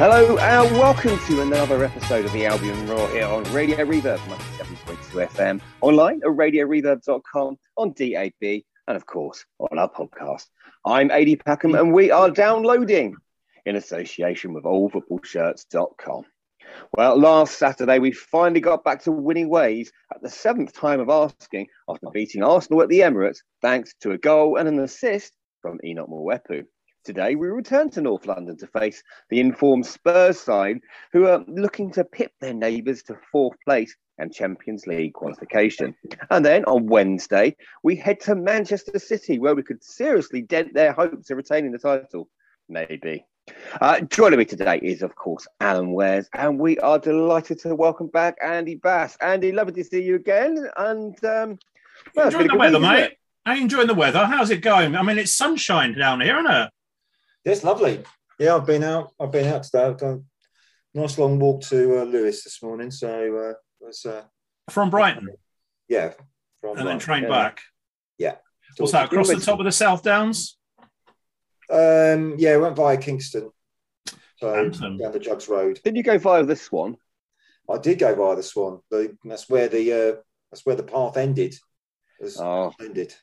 Hello and welcome to another episode of the Albion Roar here on Radio Reverb 97.2 FM, online at radioreverb.com, on DAB, and of course on our podcast. I'm Adi Packham and we are downloading in association with allfootballshirts.com. Well, last Saturday we finally got back to winning ways at the seventh time of asking after beating Arsenal at the Emirates thanks to a goal and an assist from Enoch Mwepu. Today, we return to North London to face the informed Spurs side, who are looking to pip their neighbours to fourth place and Champions League qualification. And then on Wednesday, we head to Manchester City, where we could seriously dent their hopes of retaining the title. Maybe. Joining me today is, of course, Alan Wares, and we are delighted to welcome back Andy Bass. Andy, lovely to see you again. And enjoying the weather, mate. Are you enjoying the weather? How's it going? I mean, it's sunshine down here, isn't it? It's lovely. Yeah, I've been out today. I've done a nice long walk to Lewis this morning. So it was from Brighton. Yeah, then train back. Yeah. What's that? Across the top of the South Downs? Yeah, went via Kingston. So down the Jugs Road. Did you go via the Swan? I did go via the Swan. That's where the path ended. Ended.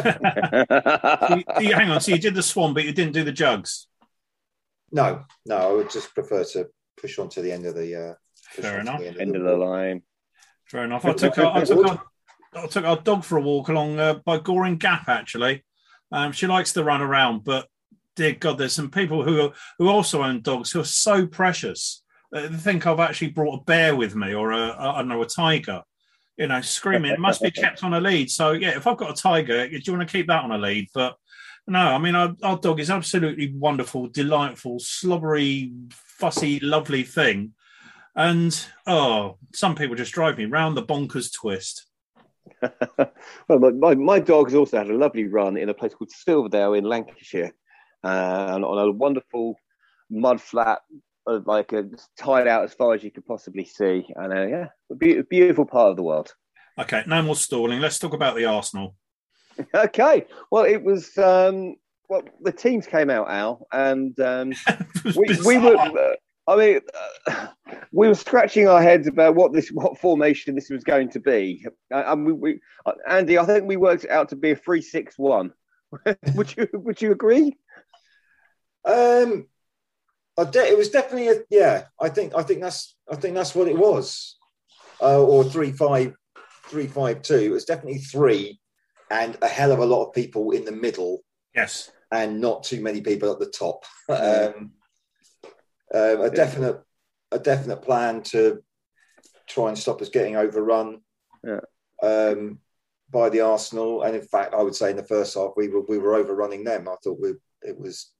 Hang on, so you did the Swan, but you didn't do the Jugs? No, I would just prefer to push on to the end of the fair enough. End of the line. Fair enough. I took our dog for a walk along by Goring Gap, actually. She likes to run around, but dear God, there's some people who also own dogs who are so precious. They think I've actually brought a bear with me or a tiger. You know, screaming, it must be kept on a lead. So, yeah, if I've got a tiger, do you want to keep that on a lead? But no, I mean, our dog is absolutely wonderful, delightful, slobbery, fussy, lovely thing. And, some people just drive me round the bonkers twist. Well, my dog's also had a lovely run in a place called Silverdale in Lancashire, on a wonderful mud flat, tied out as far as you could possibly see. And a beautiful part of the world. Okay, no more stalling. Let's talk about the Arsenal. Okay. Well, it was the teams came out, Al, and we were scratching our heads about what formation this was going to be. Andy, I think we worked it out to be a 3-6-1. Would you agree? It was definitely I think that's what it was, or 3-5-2. It was definitely 3, and a hell of a lot of people in the middle. Yes, and not too many people at the top. A definite plan to try and stop us getting overrun by the Arsenal. And in fact, I would say in the first half we were overrunning them. I thought it was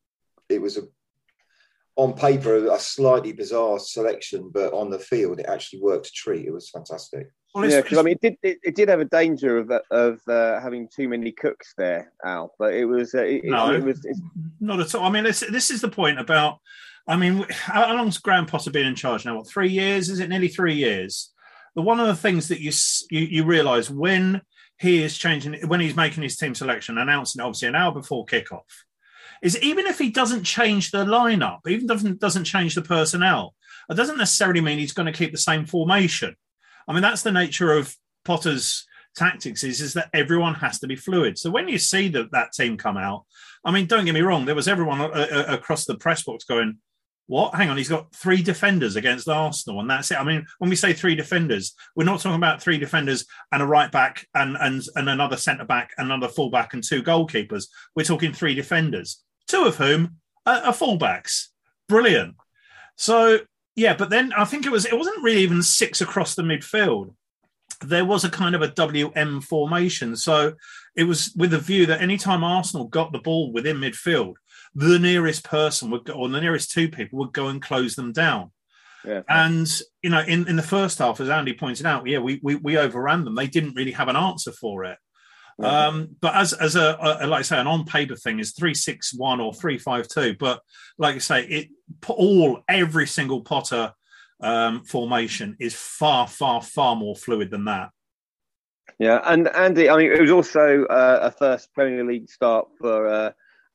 on paper a slightly bizarre selection, but on the field it actually worked a treat. It was fantastic. Well, because I mean, it did have a danger of having too many cooks there, Al. But it was not at all. I mean, this is the point about. I mean, how long's Graham Potter been in charge now? What, 3 years? Is it nearly 3 years? But one of the things that you realise when he is changing, when he's making his team selection, announcing it obviously an hour before kickoff, is even if he doesn't change the lineup, even doesn't change the personnel, it doesn't necessarily mean he's going to keep the same formation. I mean, that's the nature of Potter's tactics is that everyone has to be fluid. So when you see that team come out, I mean, don't get me wrong, there was everyone across the press box going, what? Hang on, he's got 3 defenders against Arsenal, and that's it. I mean, when we say 3 defenders, we're not talking about 3 defenders and a right back and another centre back, another full back, and 2 goalkeepers. We're talking 3 defenders, 2 of whom are full-backs. Brilliant. So, yeah, but then I think it wasn't really even 6 across the midfield. There was a kind of a WM formation. So it was with the view that anytime Arsenal got the ball within midfield, the nearest person would go, or the nearest 2 people would go and close them down. Yeah. And, you know, in the first half, as Andy pointed out, we overran them. They didn't really have an answer for it. Yeah. But as like I say, an on-paper thing is 3-6-1 or 3-5-2. But like I say, every single Potter formation is far, far, far more fluid than that. Yeah, and Andy, I mean, it was also a first Premier League start for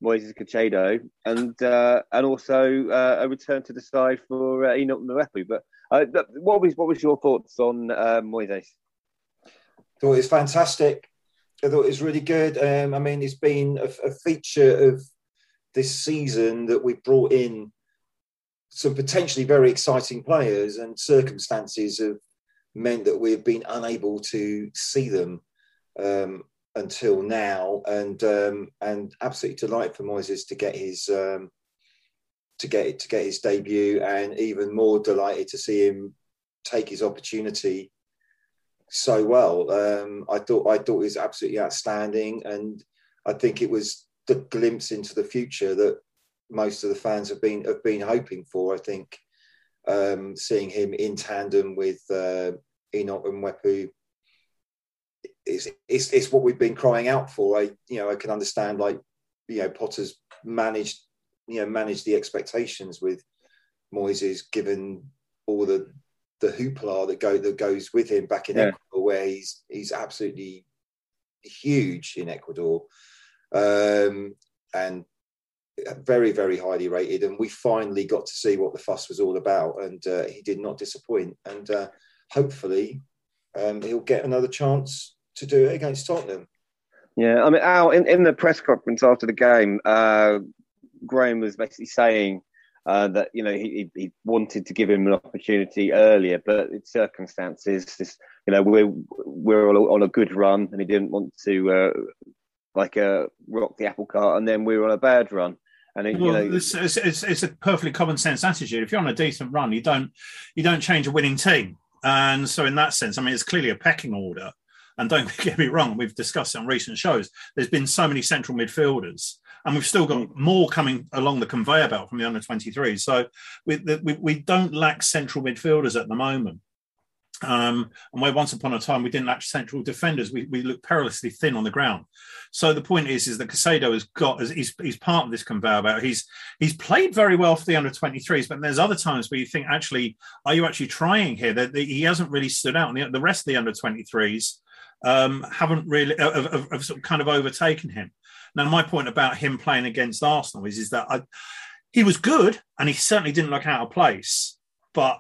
Moises Caicedo, and also a return to the side for Enoch Mwepu. But what was your thoughts on Moises? I thought it was fantastic. I thought it was really good. I mean, it's been a feature of this season that we brought in some potentially very exciting players, and circumstances have meant that we've been unable to see them until now. And absolutely delighted for Moises to get his his debut, and even more delighted to see him take his opportunity so well. I thought it was absolutely outstanding, and I think it was the glimpse into the future that most of the fans have been hoping for. I think seeing him in tandem with Enoch and Mwepu is what we've been crying out for. I can understand, Potter's managed the expectations with Moises, given all the hoopla that goes with him back in Ecuador, where he's absolutely huge in Ecuador, and very, very highly rated. And we finally got to see what the fuss was all about, and he did not disappoint. And hopefully he'll get another chance to do it against Tottenham. Yeah, I mean, Al, in the press conference after the game, Graham was basically saying that he wanted to give him an opportunity earlier, but it's circumstances. We're on a good run, and he didn't want to rock the apple cart, and then we were on a bad run. And it's a perfectly common sense attitude. If you're on a decent run, you don't change a winning team. And so, in that sense, I mean, it's clearly a pecking order. And don't get me wrong, we've discussed it on recent shows. There's been so many central midfielders, and we've still got more coming along the conveyor belt from the under-23. So we don't lack central midfielders at the moment. And where once upon a time we didn't lack central defenders, we look perilously thin on the ground. So the point is that Caicedo he's part of this conveyor belt. He's played very well for the under-23s, but there's other times where you think, actually, are you actually trying here? That he hasn't really stood out, and the rest of the under-23s haven't really have sort of kind of overtaken him. Now, my point about him playing against Arsenal is that he was good, and he certainly didn't look out of place. But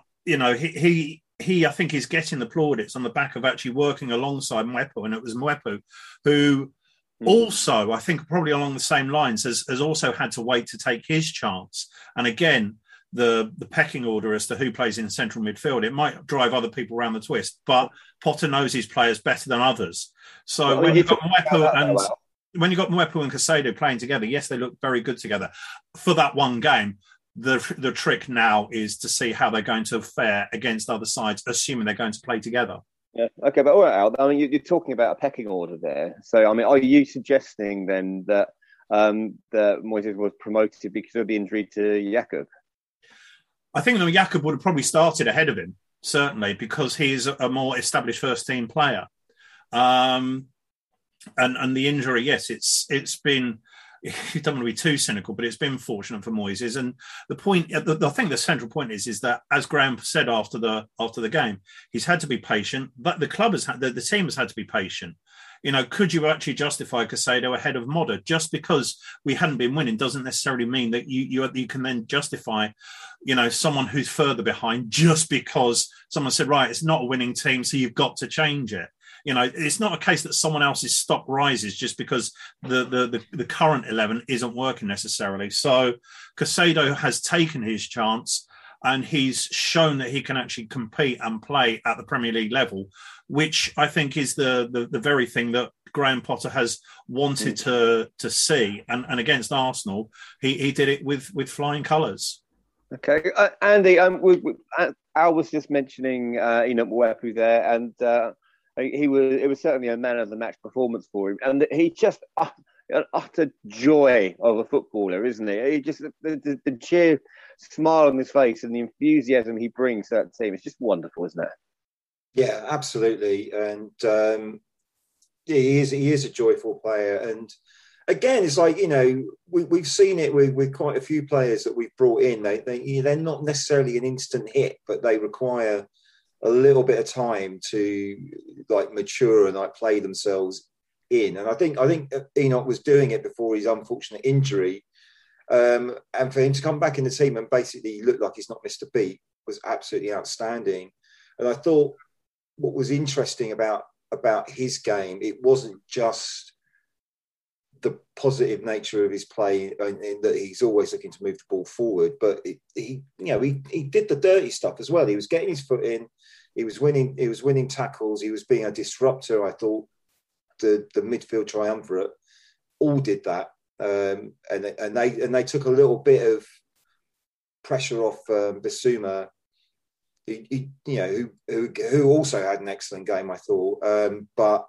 he I think is getting the plaudits on the back of actually working alongside Mwepu, and it was Mwepu who also, I think, probably along the same lines, has also had to wait to take his chance. And again, the pecking order as to who plays in central midfield, it might drive other people around the twist, but Potter knows his players better than others. So when you've got Mwepu and Caicedo playing together, yes, they look very good together for that one game. The trick now is to see how they're going to fare against other sides, assuming they're going to play together. Yeah, okay, but all right, Al, I mean, you're talking about a pecking order there. So, I mean, are you suggesting then that Moises was promoted because of the injury to Jakub? I think that Jakub would have probably started ahead of him, certainly, because he's a more established first-team player. And the injury, yes, it's been... You don't want to be too cynical, but it's been fortunate for Moises. And the point, I think the central point is that, as Graham said after the game, he's had to be patient. But the club the team has had to be patient. Could you actually justify Caicedo ahead of Modder? Just because we hadn't been winning doesn't necessarily mean that you can then justify, someone who's further behind just because someone said, right, it's not a winning team, so you've got to change it. It's not a case that someone else's stock rises just because the current 11 isn't working necessarily. So Caicedo has taken his chance, and he's shown that he can actually compete and play at the Premier League level, which I think is the very thing that Graham Potter has wanted to see. And against Arsenal, he did it with flying colours. Okay, Andy, Al was just mentioning Enoch Mwepu there, and it was certainly a man of the match performance for him, and he just an utter joy of a footballer, isn't he? He just the sheer smile on his face and the enthusiasm he brings to that team. It's just wonderful, isn't it? Yeah, absolutely, and he is a joyful player. And again, it's like we've seen it with quite a few players that we've brought in. They're not necessarily an instant hit, but they require a little bit of time to mature and play themselves in. And I think Enoch was doing it before his unfortunate injury. And for him to come back in the team and basically look like he's not missed a beat was absolutely outstanding. And I thought what was interesting about his game, it wasn't just the positive nature of his play in that he's always looking to move the ball forward, but he did the dirty stuff as well. He was getting his foot in, he was winning tackles, he was being a disruptor. I thought the midfield triumvirate all did that, and they took a little bit of pressure off Bissouma, who also had an excellent game, I thought, but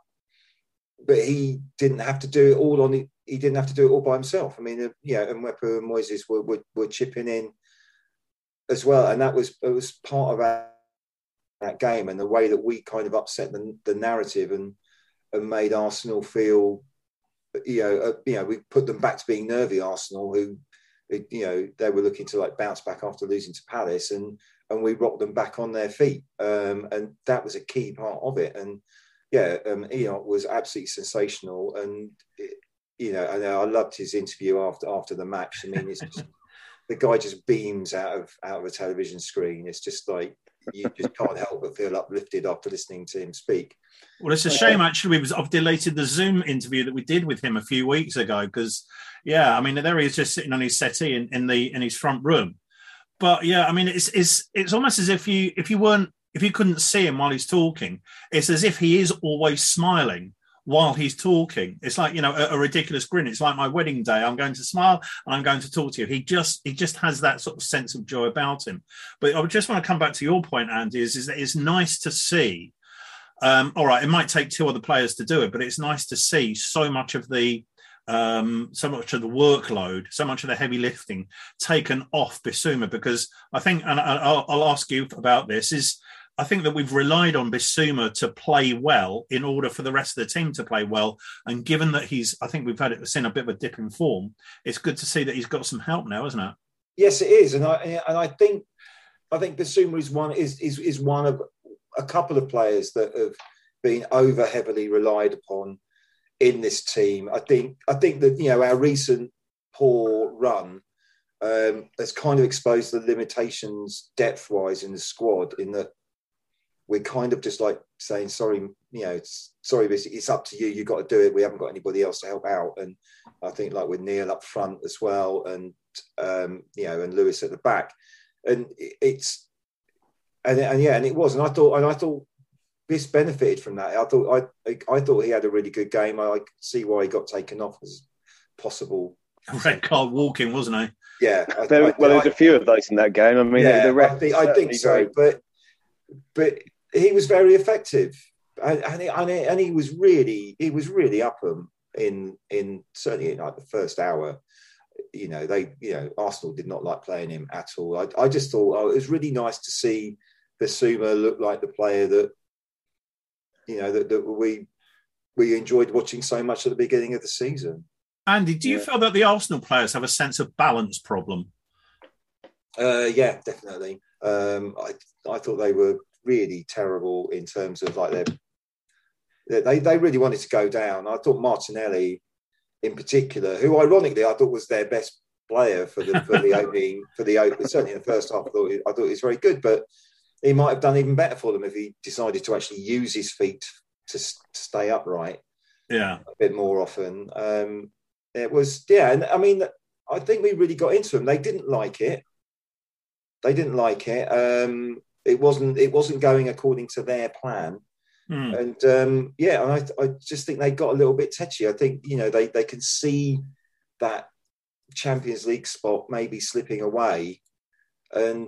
he didn't have to do it all he didn't have to do it all by himself. I mean, and Mwepu and Moises were chipping in as well, and it was part of that game and the way that we kind of upset the narrative and made Arsenal feel, we put them back to being nervy Arsenal, who they were looking to like bounce back after losing to Palace, and we rocked them back on their feet, and that was a key part of it. And Enoch was absolutely sensational, and I loved his interview after the match. I mean, it's just, the guy just beams out of a television screen. It's just like you just can't help but feel uplifted after listening to him speak. Well, it's a shame actually. I've deleted the Zoom interview that we did with him a few weeks ago because, I mean, there he is just sitting on his settee in his front room. But I mean, it's almost as if you couldn't see him while he's talking, it's as if he is always smiling while he's talking. It's like, a ridiculous grin. It's like my wedding day. I'm going to smile and I'm going to talk to you. He just has that sort of sense of joy about him. But I would just want to come back to your point, Andy, is that it's nice to see. All right, it might take two other players to do it, but it's nice to see so much of the workload, so much of the heavy lifting taken off Bissouma, because I think, and I'll ask you about this, I think that we've relied on Bissouma to play well in order for the rest of the team to play well. And given that I think we've seen a bit of a dip in form, it's good to see that he's got some help now, isn't it? Yes, it is. And I think Bissouma is one of a couple of players that have been over heavily relied upon in this team. I think that, our recent poor run has kind of exposed the limitations depth-wise in the squad, in that we're kind of just like saying, sorry, it's up to you. You've got to do it. We haven't got anybody else to help out. And I think like with Neil up front as well, and and Lewis at the back, and it was. And I thought Biss benefited from that. I thought he had a really good game. I could see why he got taken off as possible. Red card walking, wasn't he? Yeah. There's a few of those in that game. I mean, the ref. I think so, but he was very effective, and he was really up them in certainly in like the first hour. Arsenal did not like playing him at all. I just thought it was really nice to see Bissouma look like the player that that we enjoyed watching so much at the beginning of the season. Andy, do you feel that the Arsenal players have a sense of balance problem? Yeah, definitely. I thought they were really terrible in terms of like they really wanted to go down. I thought Martinelli, in particular, who ironically I thought was their best player for the opening certainly in the first half. I thought he was very good, but he might have done even better for them if he decided to actually use his feet to stay upright. Yeah, a bit more often. It was and I mean I think we really got into them. They didn't like it. It wasn't going according to their plan. And and I just think they got a little bit tetchy. I think they can see that Champions League spot maybe slipping away, and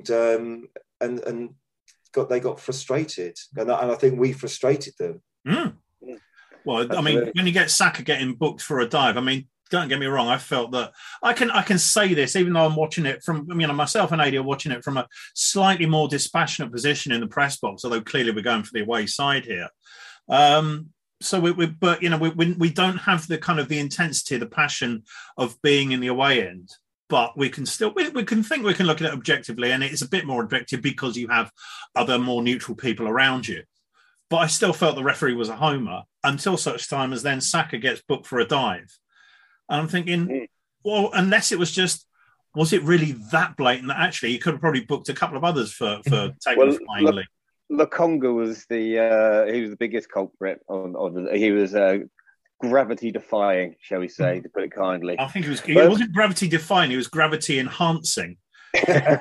they got frustrated, and I think we frustrated them. Well, absolutely. I mean, when you get Saka getting booked for a dive, I mean, don't get me wrong, I felt that I can say this, even though I'm watching it from, myself and Adi are watching it from a slightly more dispassionate position in the press box, although clearly we're going for the away side here. So we don't have the kind of the intensity, the passion of being in the away end, but we can still, we can think we can look at it objectively, and it's a bit more objective because you have other more neutral people around you. but I still felt the referee was a homer until such time as then Saka gets booked for a dive. And I'm thinking, well, unless it was just, was it really that blatant that actually he could have probably booked a couple of others for taking a flying leap? Lokonga was he was the biggest culprit he was gravity defying, shall we say, to put it kindly. I think it wasn't gravity defying, it was gravity enhancing. Okay,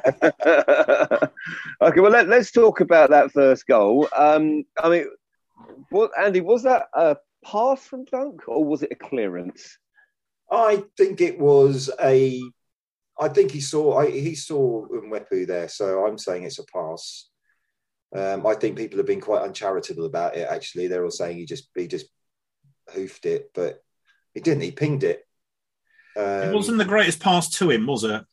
well let's talk about that first goal. Andy, was that a pass from Dunk or was it a clearance? I think it was I think he saw Mwepu there, so I'm saying it's a pass. I think people have been quite uncharitable about it. Actually, they're all saying he just hoofed it, but he didn't. He pinged it. It wasn't the greatest pass to him, was it?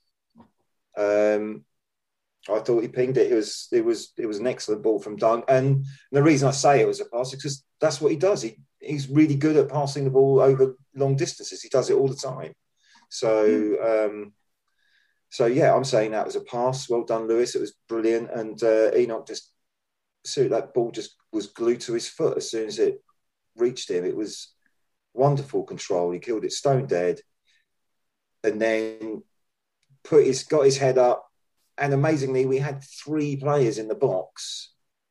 I thought he pinged it. It was an excellent ball from Dunk, and the reason I say it was a pass is because that's what he does. He's really good at passing the ball over long distances. He does it all the time. So yeah, I'm saying that was a pass. Well done, Lewis. It was brilliant, and Enoch that ball just was glued to his foot as soon as it reached him. It was wonderful control. He killed it stone dead, and then got his head up. And amazingly, we had 3 players in the box.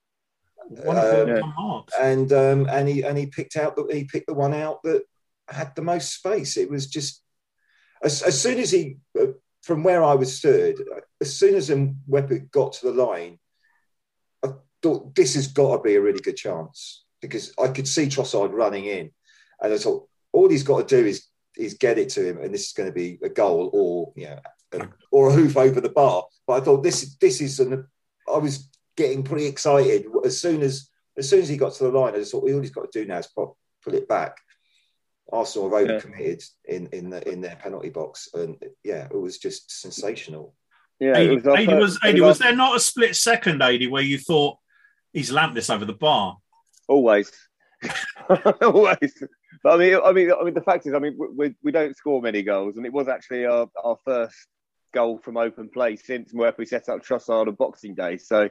And he picked the one out that had the most space. It was just as soon as he, from where I was stood, as soon as Mwepu got to the line, I thought this has got to be a really good chance, because I could see Trossard running in, and I thought all he's got to do is get it to him, and this is going to be a goal or a hoof over the bar. But I thought this is I was getting pretty excited as soon as he got to the line. I just thought all he's got to do now is pull it back. Arsenal have overcommitted in their penalty box, and yeah, it was just sensational. Yeah, was there not a split second, Adi, where you thought he's lamped this over the bar? Always. Always. But I mean, the fact is, we don't score many goals, and it was actually our first goal from open play since Mwepu set up Trossard on Boxing Day. So,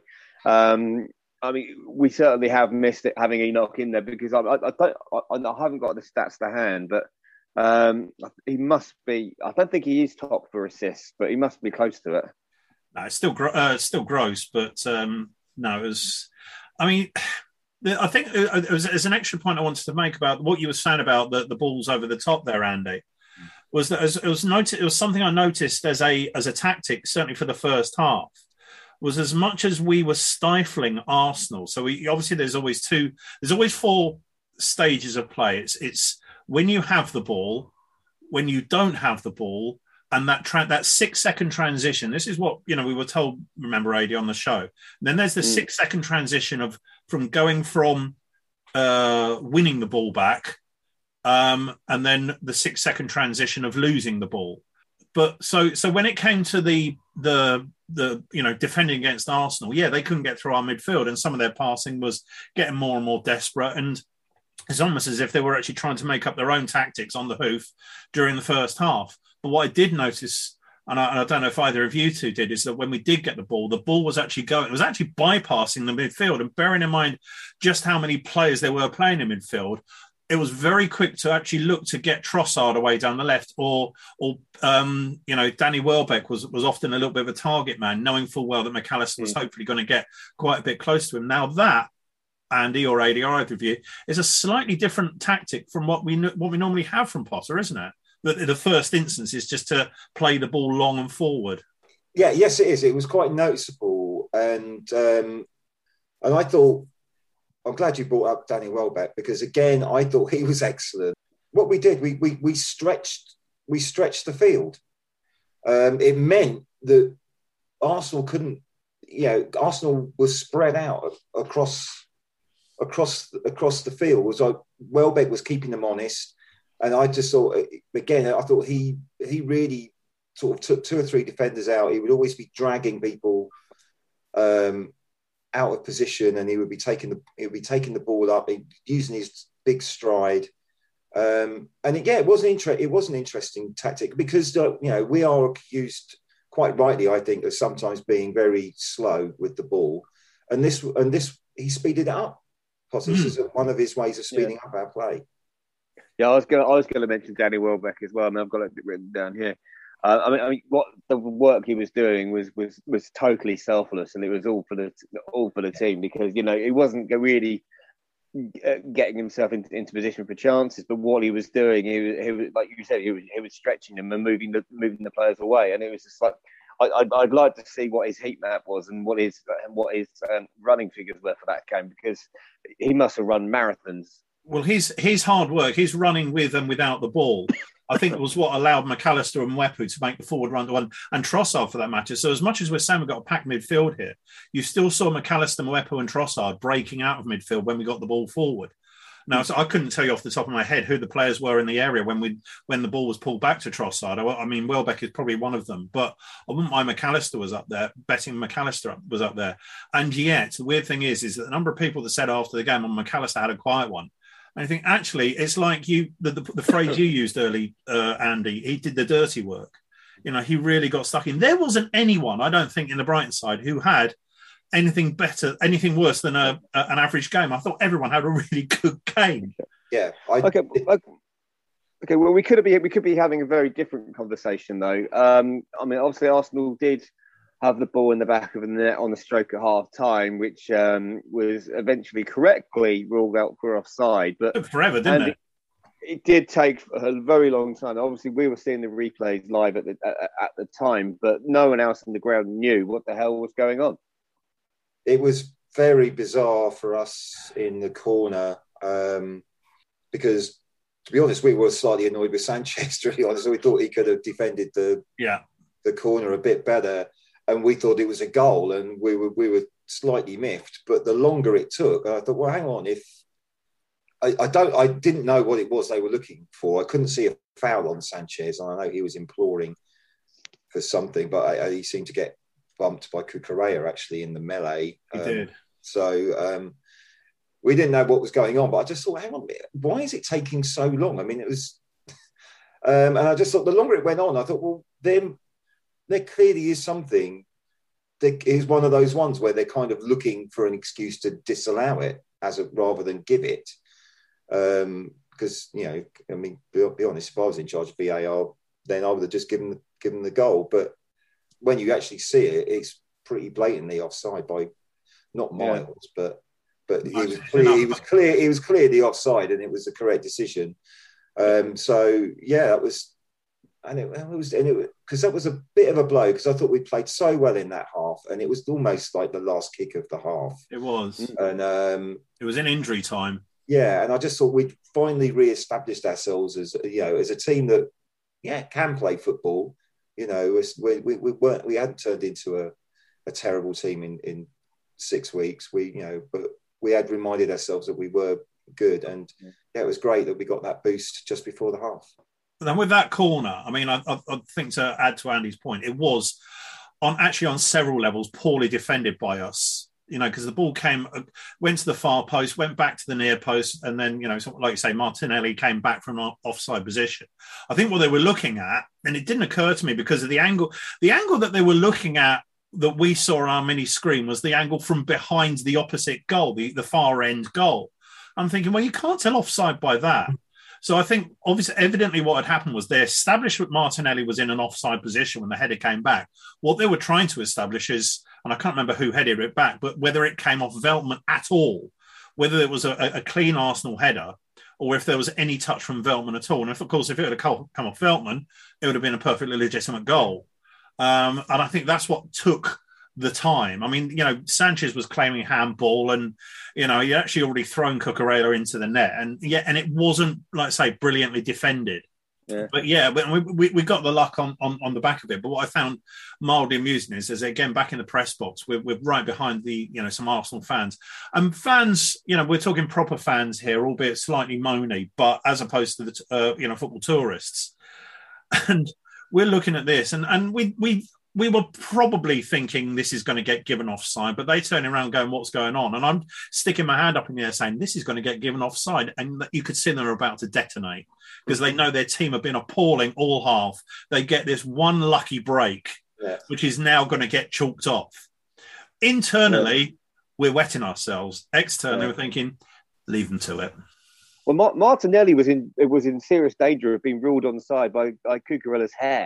we certainly have missed it having Enoch in there, because I haven't got the stats to hand, but he must be. I don't think he is top for assists, but he must be close to it. No, it's still gross, but no, it was. I think it was an extra point I wanted to make about what you were saying about the balls over the top there, Andy. Was that it was something I noticed as a tactic, certainly for the first half, was as much as we were stifling Arsenal. So obviously there's always 4 stages of play. It's when you have the ball, when you don't have the ball, and that 6-second transition. This is what we were told. Remember, AD, on the show. And then there's the 6-second transition from going from winning the ball back. And then the 6-second transition of losing the ball. But so when it came to the defending against Arsenal, they couldn't get through our midfield, and some of their passing was getting more and more desperate, and it's almost as if they were actually trying to make up their own tactics on the hoof during the first half. But what I did notice, and I don't know if either of you two did, is that when we did get the ball was actually going. It was actually bypassing the midfield, and bearing in mind just how many players there were playing in midfield, it was very quick to actually look to get Trossard away down the left, or Danny Welbeck was often a little bit of a target man, knowing full well that McAllister was hopefully going to get quite a bit close to him. Now that, Andy or AD, either of you, is a slightly different tactic from what we normally have from Potter, isn't it? The first instance is just to play the ball long and forward. Yeah, yes, it is. It was quite noticeable, and I thought, I'm glad you brought up Danny Welbeck, because again, I thought he was excellent. What we did, we stretched the field. It meant that Arsenal couldn't. Arsenal was spread out across the field. It was like Welbeck was keeping them honest. And I just thought, again, he really sort of took 2 or 3 defenders out. He would always be dragging people out of position, and he would be taking the ball up, using his big stride. And again, it was an interesting tactic, because we are accused, quite rightly, I think, of sometimes being very slow with the ball, and this he speeded it up. Possibly this is one of his ways of speeding up our play. Yeah, I was going to mention Danny Welbeck as well. I mean, I've got it written down here. I mean, what the work he was doing was totally selfless, and it was all for the team, because he wasn't really getting himself into position for chances, but what he was doing, he was like you said, he was stretching them and moving the players away, and it was just like I'd like to see what his heat map was and what his running figures were for that game, because he must have run marathons. Well, his hard work, his running with and without the ball, I think was what allowed McAllister and Mwepu to make the forward run to one, and Trossard for that matter. So as much as we're saying we've got a packed midfield here, you still saw McAllister, Mwepu and Trossard breaking out of midfield when we got the ball forward. Now, so I couldn't tell you off the top of my head who the players were in the area when the ball was pulled back to Trossard. I mean, Welbeck is probably one of them, but I wouldn't mind McAllister was up there, betting McAllister was up there. And yet, the weird thing is that the number of people that said after the game, McAllister had a quiet one. And I think, actually, it's like the phrase you used early, Andy, he did the dirty work. He really got stuck in. There wasn't anyone, I don't think, in the Brighton side who had anything worse than an average game. I thought everyone had a really good game. Yeah. Okay. Well, we could be having a very different conversation, though. I mean, obviously, Arsenal did have the ball in the back of the net on the stroke at half time, which was eventually correctly ruled out for offside. But it took forever, didn't it? It did take a very long time. Obviously, we were seeing the replays live at the time, but no one else on the ground knew what the hell was going on. It was very bizarre for us in the corner, because, to be honest, we were slightly annoyed with Sanchez, to be honest. We thought he could have defended the corner a bit better, and we thought it was a goal, and we were slightly miffed. But the longer it took, I thought, well, hang on, if I didn't know what it was they were looking for. I couldn't see a foul on Sanchez, and I know he was imploring for something, but he seemed to get bumped by Cucurella actually in the melee. He did. So we didn't know what was going on, but I just thought, hang on a minute, why is it taking so long? I mean, it was, and I just thought the longer it went on, I thought, well, then there clearly is something that is one of those ones where they're kind of looking for an excuse to disallow it rather than give it. Because, I mean, be honest, if I was in charge of VAR, then I would have just given the goal. But when you actually see it, it's pretty blatantly offside by not miles, but he was clear. He was clearly offside, and it was the correct decision. So yeah, that was, and it was because that was a bit of a blow, because I thought we played so well in that half, and it was almost like the last kick of the half. It was, and it was in injury time. Yeah, and I just thought we'd finally re-established ourselves as a team that can play football. We hadn't turned into a terrible team in 6 weeks. But we had reminded ourselves that we were good, and it was great that we got that boost just before the half. But then with that corner, I mean, I think, to add to Andy's point, it was on several levels poorly defended by us. Because the ball went to the far post, went back to the near post, and then, like you say, Martinelli came back from an offside position. I think what they were looking at, and it didn't occur to me because of the angle that they were looking at that we saw on our mini screen was the angle from behind the opposite goal, the far end goal. I'm thinking, well, you can't tell offside by that. So I think, evidently what had happened was they established that Martinelli was in an offside position when the header came back. What they were trying to establish is, and I can't remember who headed it back, but whether it came off Veltman at all, whether it was a clean Arsenal header, or if there was any touch from Veltman at all. And if it had come off Veltman, it would have been a perfectly legitimate goal. And I think that's what took the time. I mean, Sanchez was claiming handball, and he actually already thrown Cucurella into the net, and it wasn't, like I say, brilliantly defended. Yeah. But we got the luck on the back of it. But what I found mildly amusing is again, back in the press box, we're right behind some Arsenal fans. And fans, we're talking proper fans here, albeit slightly moany, but as opposed to the football tourists. And we're looking at this, and we were probably thinking this is going to get given offside, but they turn around going, what's going on? And I'm sticking my hand up in the air saying, this is going to get given offside. And you could see them about to detonate because they know their team have been appalling all half. They get this one lucky break, which is now going to get chalked off. Internally, we're wetting ourselves. Externally, we're thinking, leave them to it. Well, Martinelli was in serious danger of being ruled onside by Cucurella's hair.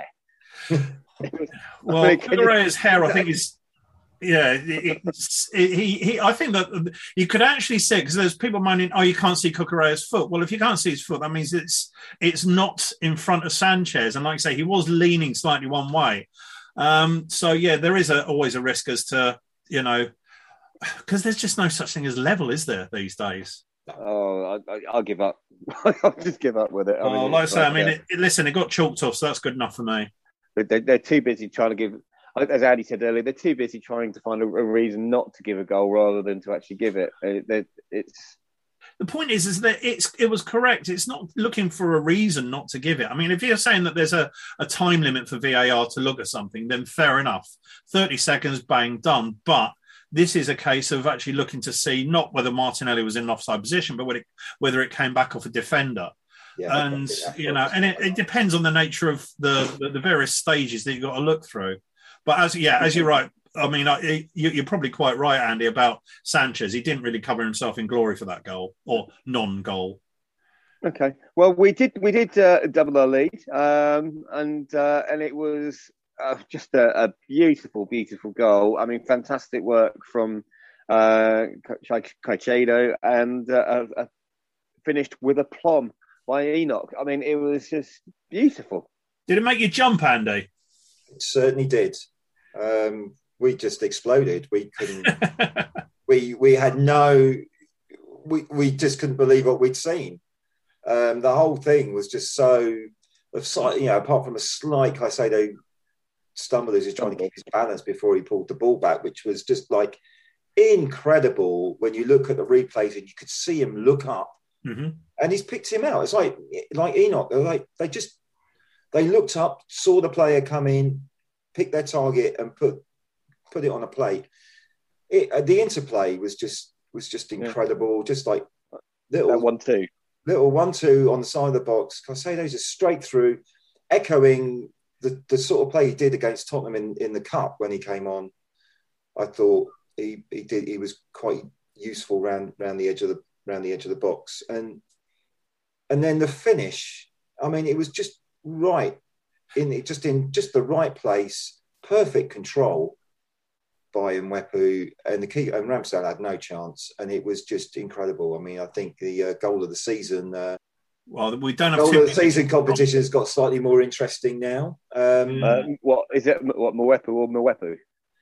Cucurella's hair, I think, is. Yeah, I think that you could actually see, because there's people moaning, "Oh, you can't see Cucurella's foot." Well, if you can't see his foot, that means it's not in front of Sanchez, and like I say, he was leaning slightly one way. So yeah, there is always a risk as to, because there's just no such thing as level, is there, these days? Oh, I'll give up. I'll just give up with it. Listen, it got chalked off, so that's good enough for me. They're too busy trying to give. As Andy said earlier, they're too busy trying to find a reason not to give a goal rather than to actually give it. The point is that it was correct. It's not looking for a reason not to give it. I mean, if you're saying that there's a time limit for VAR to look at something, then fair enough. 30 seconds, bang, done. But this is a case of actually looking to see not whether Martinelli was in an offside position, but whether it came back off a defender. Yeah, and it depends on the nature of the various stages that you've got to look through. But as you're right, I mean, you're probably quite right, Andy, about Sanchez. He didn't really cover himself in glory for that goal or non-goal. Okay, well, we did double our lead, and it was just a beautiful, beautiful goal. I mean, fantastic work from Caicedo, and finished with aplomb by Enoch. I mean, it was just beautiful. Did it make you jump, Andy? It certainly did. We just exploded. We couldn't. we had no. We just couldn't believe what we'd seen. The whole thing was just so. Apart from a slight Caicedo stumble as he's trying to keep his balance before he pulled the ball back, which was just like incredible when you look at the replays and you could see him look up, and he's picked him out. It's like Enoch. They looked up, saw the player come in, picked their target, and put it on a plate. The interplay was just incredible. Just like little 1-2 on the side of the box. Caicedo's just straight through, echoing the sort of play he did against Tottenham in the cup when he came on. I thought he was quite useful round the edge of the box, and then the finish. I mean, it was just right in the right place, perfect control by Mwepu, and Ramsdale had no chance, and it was just incredible. I mean, I think the goal of the season. We don't have goal of the season competition has got slightly more interesting now. What is it? What Mwepu or Mwepu?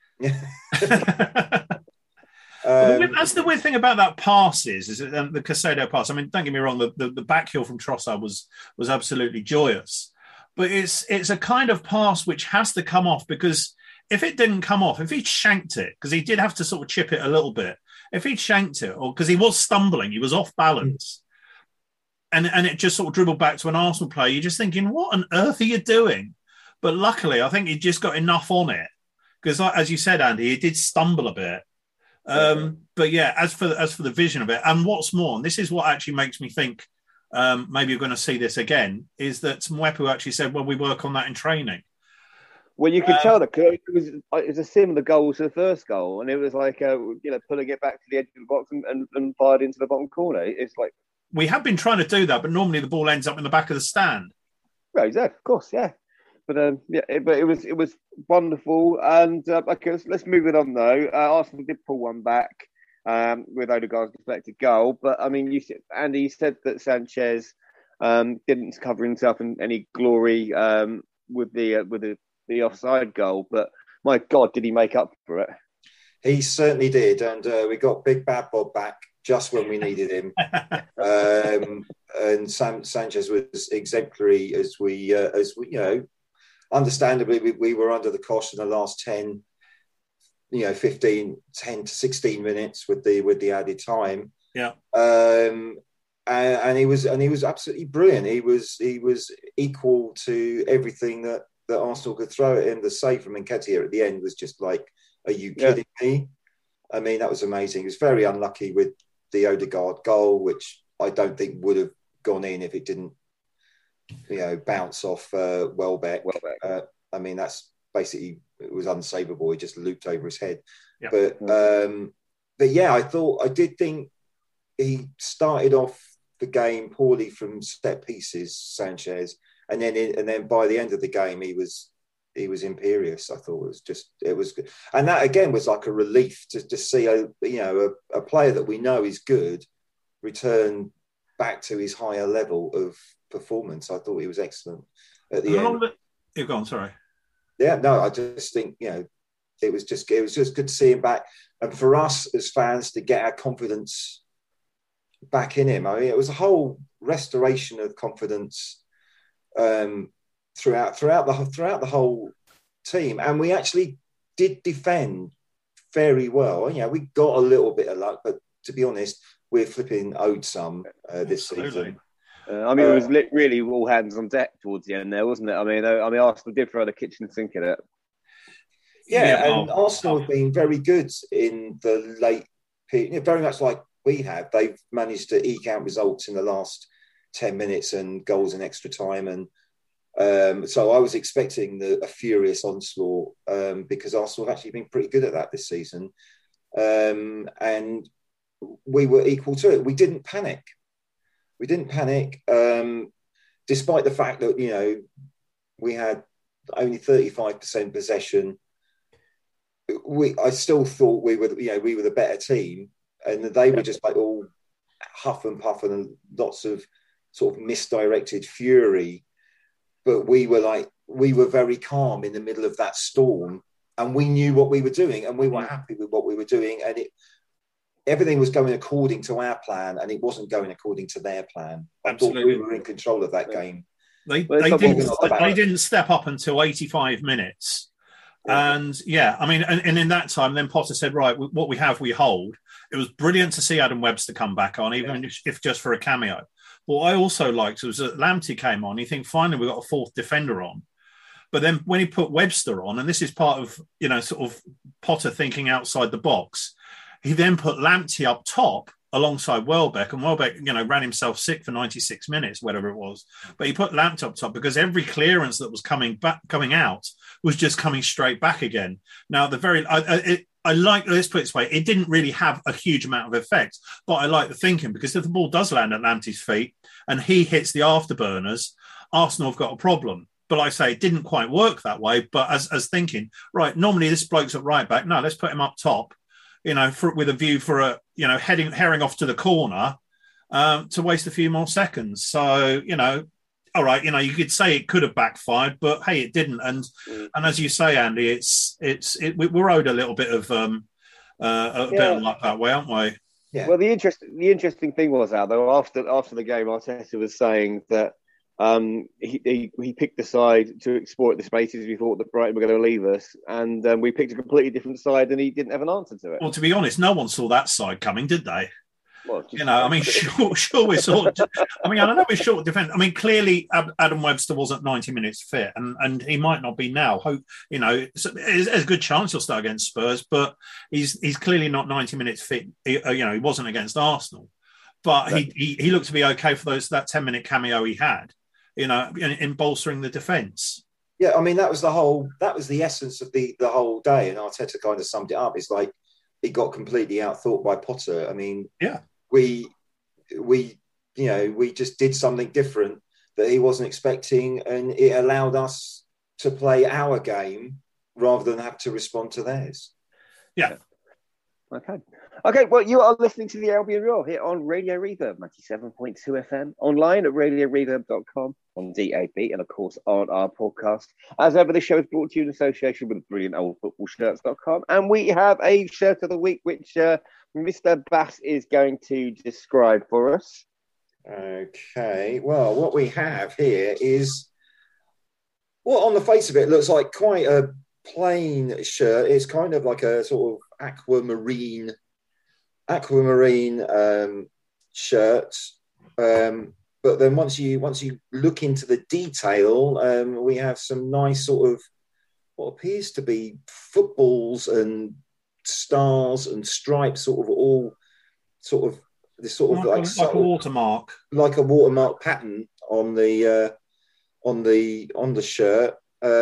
That's the weird thing about that pass is the Caicedo pass. I mean, don't get me wrong, the back heel from Trossard was absolutely joyous, but it's a kind of pass which has to come off, because if it didn't come off, if he'd shanked it, because he did have to sort of chip it a little bit, if he'd shanked it, or because he was stumbling, he was off balance, and it just sort of dribbled back to an Arsenal player, you're just thinking, what on earth are you doing? But luckily, I think he just got enough on it, because as you said, Andy, he did stumble a bit. But yeah, as for the vision of it, and what's more, and this is what actually makes me think maybe you're going to see this again, is that Mwepu actually said, well, we work on that in training. Well, you could tell that it was a similar goal to the first goal, and it was like pulling it back to the edge of the box and fired into the bottom corner. It's like we have been trying to do that, but normally the ball ends up in the back of the stand. Right, yeah, of course, yeah. But it was wonderful, and okay, let's move it on though. Arsenal did pull one back with Odegaard's deflected goal, but I mean, Andy said that Sanchez didn't cover himself in any glory with the offside goal, but my God, did he make up for it? He certainly did, and we got Big Bad Bob back just when we needed him. And Sanchez was exemplary as we understandably, we were under the cosh in the last 10 to 16 minutes with the added time. Yeah. And he was absolutely brilliant. He was equal to everything that Arsenal could throw at him. The save from Nketiah at the end was just like, are you kidding me? I mean, that was amazing. He was very unlucky with the Odegaard goal, which I don't think would have gone in if it didn't bounce off Welbeck. I mean, that's basically, it was unsavable. It just looped over his head. Yeah. But yeah, I did think he started off the game poorly from set pieces, Sanchez, and then by the end of the game he was imperious. I thought it was good, and that again was like a relief to see a player that we know is good return back to his higher level of performance. I thought he was excellent at the end. You've gone, sorry. Yeah, no, I just think it was just good to see him back, and for us as fans to get our confidence back in him. I mean, it was a whole restoration of confidence throughout the whole team, and we actually did defend very well. We got a little bit of luck, but to be honest, we're flipping owed some this season. I mean, it was really all hands on deck towards the end there, wasn't it? I mean, Arsenal did throw the kitchen sink at it. And Arsenal have been very good in the late period, very much like we have. They've managed to eke out results in the last 10 minutes and goals in extra time. And so I was expecting a furious onslaught because Arsenal have actually been pretty good at that this season. And we were equal to it. We didn't panic. Despite the fact that, we had only 35% possession. I still thought we were the better team, and they were just like all huff and puff and lots of sort of misdirected fury. But we were very calm in the middle of that storm, and we knew what we were doing, and we were happy with what we were doing, and everything was going according to our plan, and it wasn't going according to their plan. I thought we were in control of that game. They didn't step up until 85 minutes. Yeah. And and in that time, then Potter said, right, what we have, we hold. It was brilliant to see Adam Webster come back on, even if just for a cameo. What I also liked was that Lamptey came on. You think, finally, we got a fourth defender on. But then when he put Webster on, and this is part of, sort of Potter thinking outside the box, he then put Lamptey up top alongside Welbeck, and Welbeck, ran himself sick for 96 minutes, whatever it was. But he put Lamptey up top because every clearance that was coming out was just coming straight back again. Now, let's put it this way, it didn't really have a huge amount of effect, but I like the thinking, because if the ball does land at Lamptey's feet and he hits the afterburners, Arsenal have got a problem. But like I say, it didn't quite work that way. But as thinking, right, normally this bloke's at right back. No, let's put him up top, with a view for herring off to the corner to waste a few more seconds. So, all right, you could say it could have backfired, but hey, it didn't. And as you say, Andy, we're owed a little bit of bit of luck that way, aren't we? Yeah. Well, the interesting thing was, though, after the game, Arteta was saying that he picked a side to exploit the spaces we thought that Brighton were going to leave us, and we picked a completely different side, and he didn't have an answer to it. Well, to be honest, no one saw that side coming, did they? Well, sure, we're sort of. I don't know, we're short of defence. Clearly, Adam Webster wasn't 90 minutes fit, and he might not be now. There's a good chance he'll start against Spurs, but he's clearly not 90 minutes fit. He wasn't against Arsenal, but he looked to be okay for that 10-minute cameo he had. In bolstering the defence. Yeah, that was the essence of the whole day, and Arteta kind of summed it up. It's like he got completely outthought by Potter. We just did something different that he wasn't expecting, and it allowed us to play our game rather than have to respond to theirs. Yeah. Okay, well, you are listening to the Albion Roar here on Radio Reverb, 97.2 FM, online at radioreverb.com, on DAB, and of course on our podcast. As ever, the show is brought to you in association with brilliantoldfootballshirts.com, and we have a shirt of the week which Mr. Bass is going to describe for us. Okay, well, what we have here is, on the face of it, looks like quite a plain shirt. It's kind of like a sort of aquamarine shirt, but then once you look into the detail, we have some nice sort of what appears to be footballs and stars and stripes, sort of all sort of this sort of like a watermark, like a watermark pattern on the shirt,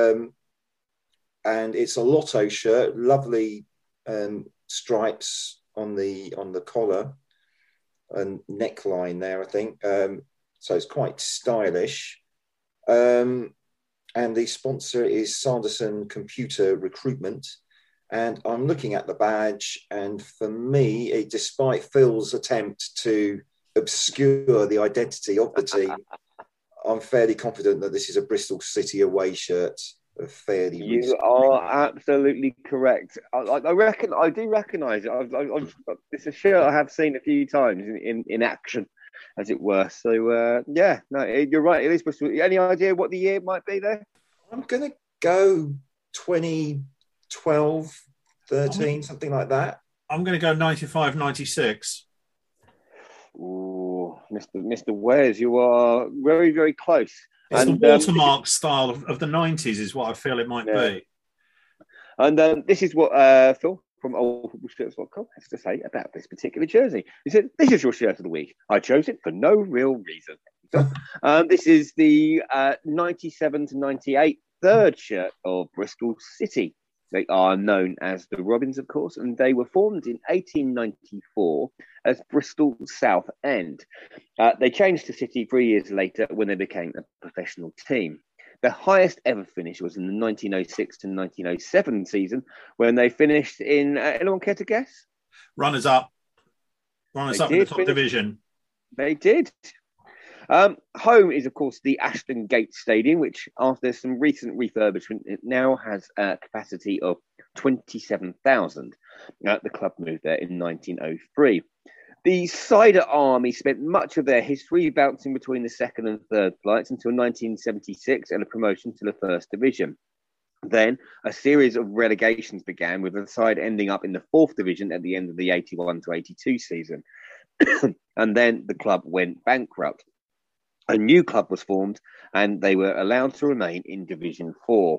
and it's a Lotto shirt, lovely stripes on the collar, neckline there, I think. So it's quite stylish. And the sponsor is Sanderson Computer Recruitment. And I'm looking at the badge, and for me, despite Phil's attempt to obscure the identity of the team, I'm fairly confident that this is a Bristol City away shirt. You are absolutely correct. I do recognise it. It's a shirt I have seen a few times in action, as it were. So you're right. It is Bristol. Any idea what the year might be there? I'm going to go 2012, 13, something like that. I'm going to go 95, 96. Oh, Mr. Wares, you are very, very close. It's the watermark style of the 90s is what I feel it might be. And this is what Phil from oldfootballshirts.com has to say about this particular jersey. He said, "This is your shirt of the week. I chose it for no real reason." This is the 97 to 98 third shirt of Bristol City. They are known as the Robins, of course, and they were formed in 1894 as Bristol South End. They changed to City 3 years later when they became a professional team. The highest ever finish was in the 1906 to 1907 season when they finished in, anyone care to guess? Runners-up. Runners-up in the top division. They did. Home is, of course, the Ashton Gate Stadium, which, after some recent refurbishment, it now has a capacity of 27,000. The club moved there in 1903. The Cider Army spent much of their history bouncing between the second and third flights until 1976 and a promotion to the first division. Then a series of relegations began, with the side ending up in the fourth division at the end of the 81 to 82 season. And then the club went bankrupt. A new club was formed and they were allowed to remain in Division 4.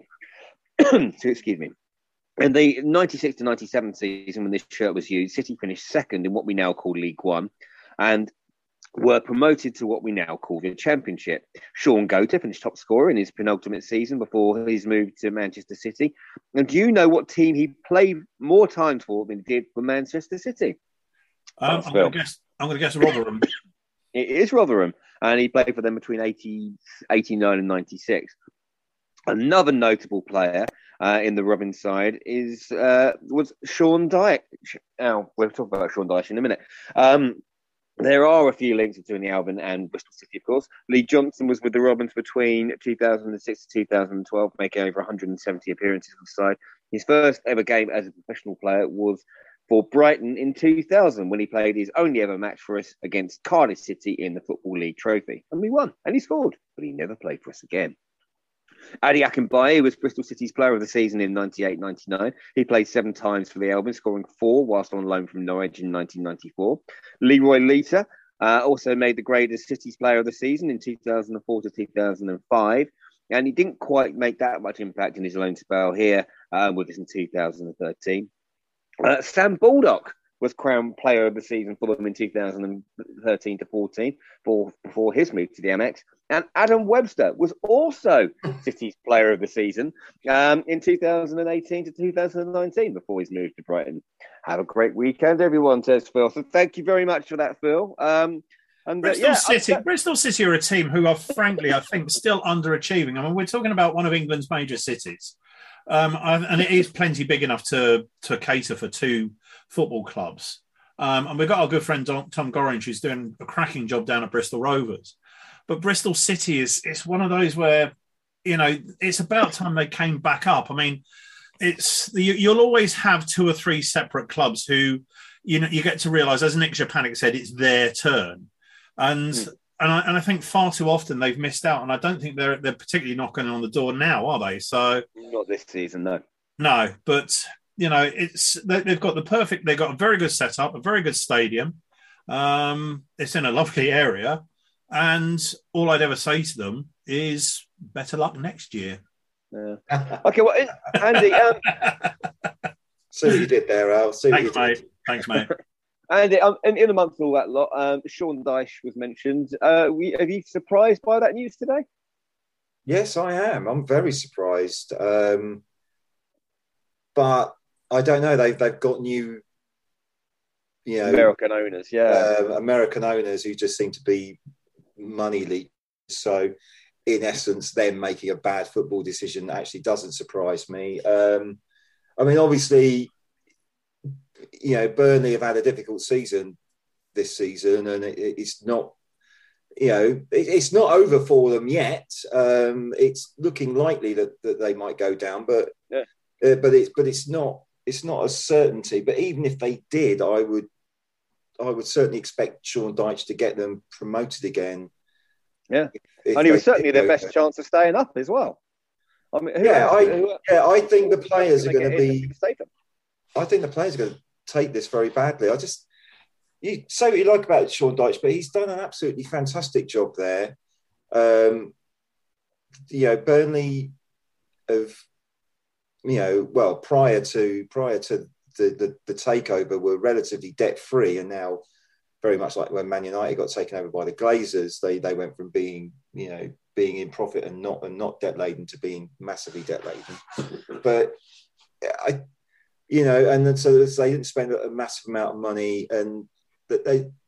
Excuse me. In the 96 to 97 season, when this shirt was used, City finished second in what we now call League One and were promoted to what we now call the Championship. Sean Gota finished top scorer in his penultimate season before his move to Manchester City. And do you know what team he played more times for than he did for Manchester City? I'm going to guess Rotherham. It is Rotherham, and he played for them between 89 and 96. Another notable player in the Robins side was Sean Dyche. Now, we'll talk about Sean Dyche in a minute. There are a few links between the Albion and Bristol City, of course. Lee Johnson was with the Robins between 2006 to 2012, making over 170 appearances on the side. His first ever game as a professional player was for Brighton in 2000, when he played his only ever match for us against Cardiff City in the Football League Trophy. And we won, and he scored, but he never played for us again. Adi Akinbaye was Bristol City's player of the season in 98-99. He played 7 times for the Albion, scoring 4 whilst on loan from Norwich in 1994. Leroy Lita also made the grade as City's player of the season in 2004 to 2005. And he didn't quite make that much impact in his loan spell here with us in 2013. Sam Baldock was crowned player of the season for them in 2013 to 14 before his move to the Amex. And Adam Webster was also City's player of the season in 2018 to 2019 before his move to Brighton. Have a great weekend, everyone, says Phil. So thank you very much for that, Phil. Bristol City are a team who are, frankly, I think, still underachieving. I mean, we're talking about one of England's major cities. And it is plenty big enough to cater for 2 football clubs. And we've got our good friend Tom Gorringe, who's doing a cracking job down at Bristol Rovers. But Bristol City it's one of those where, you know, it's about time they came back up. I mean, you'll always have 2 or 3 separate clubs who, you know, you get to realise, as Nick Japanik said, it's their turn. And I think far too often they've missed out, and I don't think they're particularly knocking on the door now, are they? So not this season, no. No, but you know, they've got a very good setup, a very good stadium. It's in a lovely area, and all I'd ever say to them is better luck next year. Yeah. Okay, well, Andy. See what you did there, Al. Thanks, mate. And in amongst all that lot, Sean Dyche was mentioned. Are you surprised by that news today? Yes, I am. I'm very surprised. But I don't know. They've got new American owners, American owners who just seem to be money leech. So, in essence, them making a bad football decision actually doesn't surprise me. I mean, obviously, Burnley have had a difficult season this season, and it's not, it's not over for them yet. It's looking likely that they might go down, but it's not a certainty. But even if they did, I would certainly expect Sean Dyche to get them promoted again. Yeah, and he was certainly their best chance of staying up as well. I mean, I think the players are going to be. I think the players are going to take this very badly. You say what you like about Sean Dyche, but he's done an absolutely fantastic job there. Burnley have, prior to the takeover, were relatively debt free, and now very much like when Man United got taken over by the Glazers, they went from being in profit and not debt laden to being massively debt laden. But and then so they didn't spend a massive amount of money, and that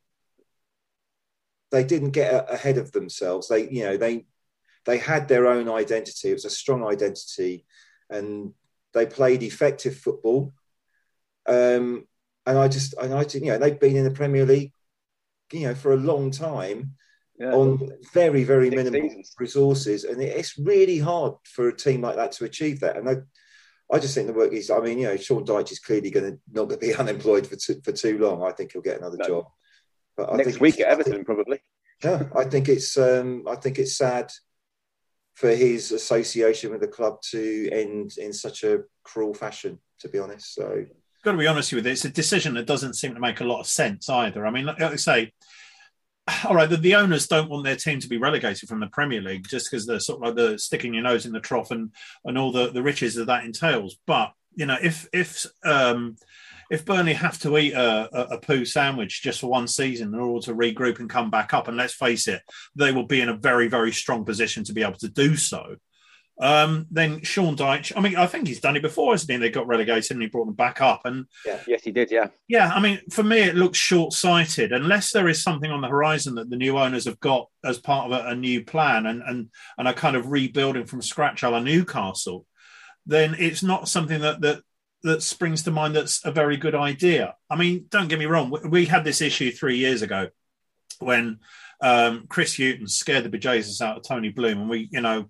they didn't get ahead of themselves. They had their own identity. It was a strong identity, and they played effective football. And I think they've been in the Premier League, for a long time, on very, very minimal resources, and it's really hard for a team like that to achieve that. And I just think the work is. I mean, Sean Dyche is clearly not going to be unemployed for too long. I think he'll get another job. But next week at Everton, probably. Yeah, I think it's sad for his association with the club to end in such a cruel fashion, to be honest. So, got to be honest with you, it's a decision that doesn't seem to make a lot of sense either. I mean, like I say, all right, the owners don't want their team to be relegated from the Premier League just because they're sort of like the sticking your nose in the trough and all the riches that entails. But if Burnley have to eat a poo sandwich just for one season in order to regroup and come back up, and let's face it, they will be in a very, very strong position to be able to do so. Then Sean Dyche, I mean, I think he's done it before, hasn't he? They got relegated and he brought them back up. And yes, he did. Yeah. I mean, for me, it looks short-sighted unless there is something on the horizon that the new owners have got as part of a new plan and are kind of rebuilding from scratch a la Newcastle. Then it's not something that springs to mind that's a very good idea. I mean, don't get me wrong. We had this issue 3 years ago when Chris Hughton scared the bejesus out of Tony Bloom, and we, the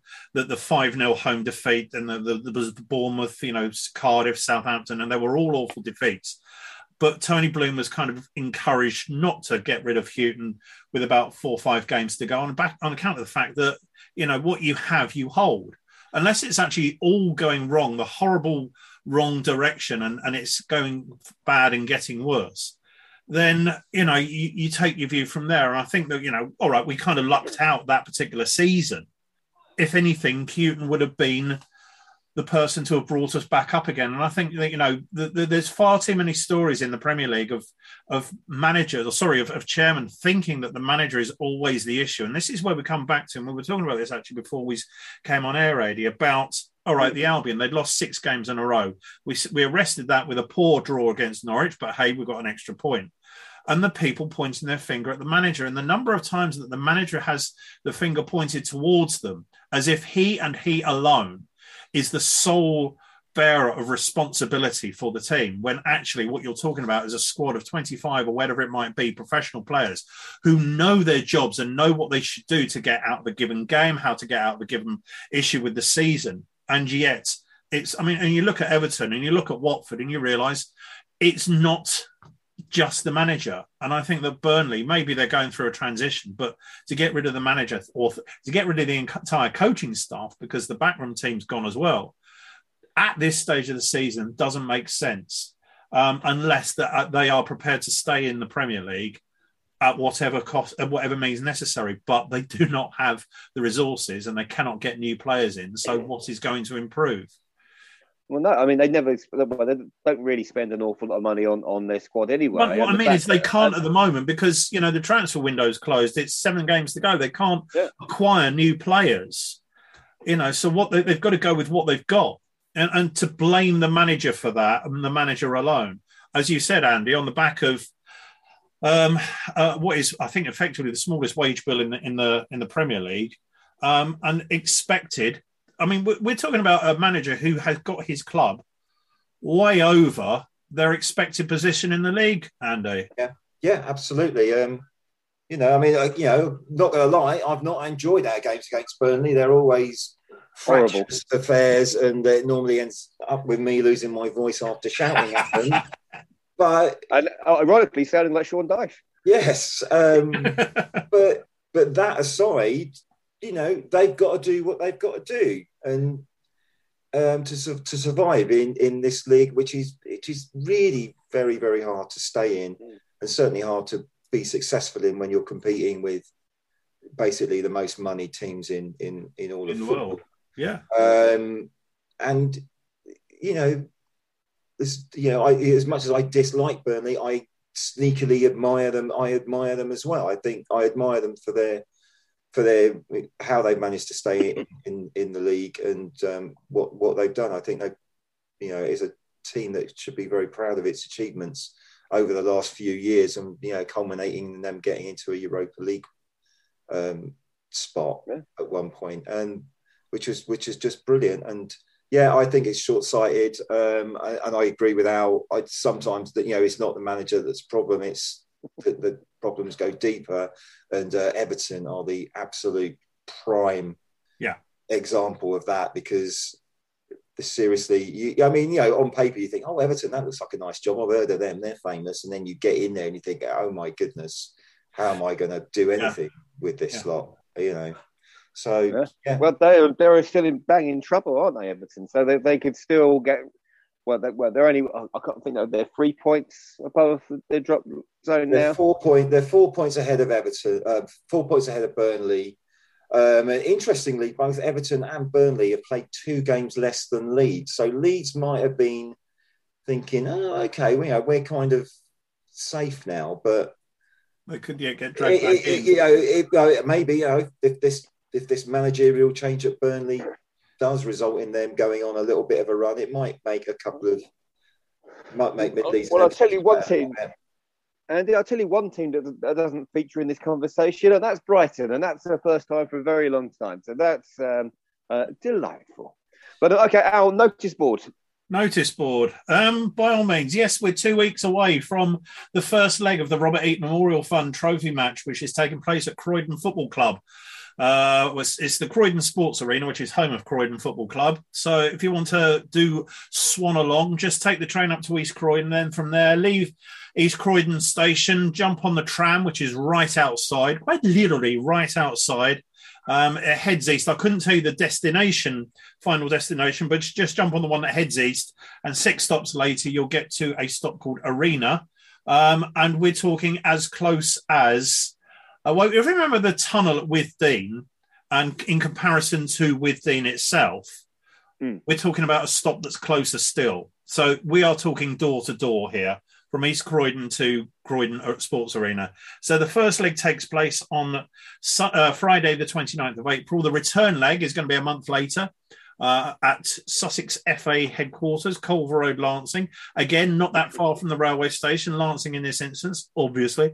5-0 home defeat, and there was the Bournemouth, Cardiff, Southampton, and they were all awful defeats. But Tony Bloom was kind of encouraged not to get rid of Hughton with about 4 or 5 games to go on account of the fact that, what you have, you hold. Unless it's actually all going wrong, the horrible wrong direction, and it's going bad and getting worse, then, you take your view from there. And I think that, all right, we kind of lucked out that particular season. If anything, Hughton would have been the person to have brought us back up again. And I think that, there's far too many stories in the Premier League of managers, of chairmen thinking that the manager is always the issue. And this is where we come back to, and we were talking about this actually before we came on air, Adi, about, all right, the Albion, they'd lost 6 games in a row. We arrested that with a poor draw against Norwich, but hey, we got an extra point. And the people pointing their finger at the manager, and the number of times that the manager has the finger pointed towards them as if he and he alone is the sole bearer of responsibility for the team, when actually what you're talking about is a squad of 25 or whatever it might be, professional players who know their jobs and know what they should do to get out of a given game, how to get out of a given issue with the season. And yet and you look at Everton and you look at Watford and you realise it's not just the manager. And I think that Burnley, maybe they're going through a transition, but to get rid of the manager or to get rid of the entire coaching staff, because the backroom team's gone as well, at this stage of the season doesn't make sense unless they are prepared to stay in the Premier League at whatever cost, at whatever means necessary. But they do not have the resources and they cannot get new players in. So what is going to improve? Well, no, I mean, they don't really spend an awful lot of money on their squad anyway. But what I mean is they can't at the moment because, the transfer window's closed. It's 7 games to go. They can't acquire new players, so what they've got to go with what they've got. And to blame the manager for that and the manager alone, as you said, Andy, on the back of what is, I think, effectively the smallest wage bill in the Premier League, and expected. I mean, we're talking about a manager who has got his club way over their expected position in the league, Andy. Yeah, absolutely. I mean, not going to lie, I've not enjoyed our games against Burnley. They're always fractious affairs, and it normally ends up with me losing my voice after shouting at them. But ironically, sounding like Sean Dyche. Yes, but that aside, they've got to do what they've got to do, and to survive in this league, which is really very, very hard to stay in, and certainly hard to be successful in when you're competing with basically the most money teams in all of football. World. Yeah, and as much as I dislike Burnley, I sneakily admire them. I admire them as well. I think I admire them for their how they managed to stay in the league, and what they've done. I think they, is a team that should be very proud of its achievements over the last few years, and culminating in them getting into a Europa League spot at one point, and which is just brilliant. And I think it's short-sighted, and I agree with Al. Sometimes that it's not the manager that's the problem; it's the problems go deeper. And Everton are the absolute prime example of that, because seriously, on paper you think, oh, Everton, that looks like a nice job. I've heard of them; they're famous. And then you get in there and you think, oh my goodness, how am I going to do anything with this lot? So well, they're still in banging trouble, aren't they, Everton? So they could still get. Well, they're only. I can't think they're 3 points above the drop zone now. They're 4 points ahead of Everton. 4 points ahead of Burnley. And interestingly, both Everton and Burnley have played 2 games less than Leeds. So Leeds might have been thinking, oh, okay, we're kind of safe now, but they could get dragged back in. Maybe if this managerial change at Burnley does result in them going on a little bit of a run, it might make mid-league. Well, I'll tell you one team, Andy. I'll tell you one team that doesn't feature in this conversation, and that's Brighton, and that's the first time for a very long time. So that's delightful. But okay, Al, notice board. Notice board. By all means, yes, we're 2 weeks away from the first leg of the Robert Eaton Memorial Fund Trophy match, which is taking place at Croydon Football Club. It's the Croydon Sports Arena, which is home of Croydon Football Club. So if you want to do Swan along, just take the train up to East Croydon, then from there leave East Croydon station, jump on the tram, which is right outside, quite literally right outside. It heads east. I couldn't tell you the final destination, but just jump on the one that heads east, and 6 stops later you'll get to a stop called Arena, and we're talking as close as well, if you remember the tunnel at Withdean, and in comparison to Withdean itself, we're talking about a stop that's closer still. So we are talking door to door here, from East Croydon to Croydon Sports Arena. So the first leg takes place on Friday, the 29th of April. The return leg is going to be a month later at Sussex FA headquarters, Culver Road, Lancing. Again, not that far from the railway station, Lancing in this instance, obviously.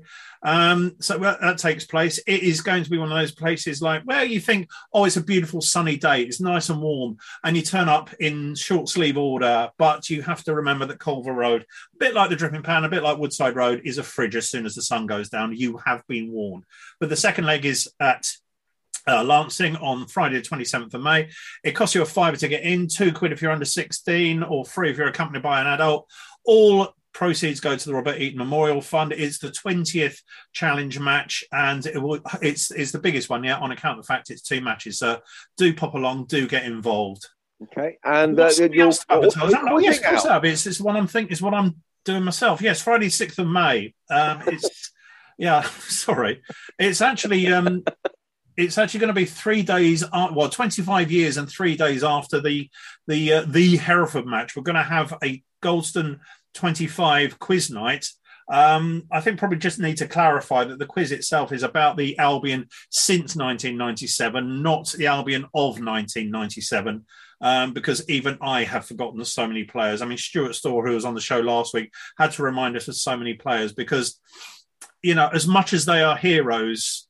So that takes place. It is going to be one of those places like where you think, oh, it's a beautiful sunny day, it's nice and warm, and you turn up in short sleeve order, but you have to remember that Culver Road, a bit like the Dripping Pan, a bit like Woodside Road, is a fridge as soon as the sun goes down. You have been warned. But the second leg is at Lancing on Friday the 27th of May. It costs you £5 to get in, £2 if you're under 16, or free if you're accompanied by an adult. All proceeds go to the Robert Eaton Memorial Fund. It's the 20th challenge match, and it's the biggest one yet, on account of the fact it's 2 matches. So do pop along, do get involved. Okay, and yes, of course, it's what I'm thinking. It's what I'm doing myself. Yes, Friday 6th of May. Sorry, it's actually. It's actually going to be 3 days, 25 years and 3 days after the Hereford match. We're going to have a Goldston 25 quiz night. I think probably just need to clarify that the quiz itself is about the Albion since 1997, not the Albion of 1997, because even I have forgotten so many players. I mean, Stuart Storr, who was on the show last week, had to remind us of so many players because as much as they are heroes,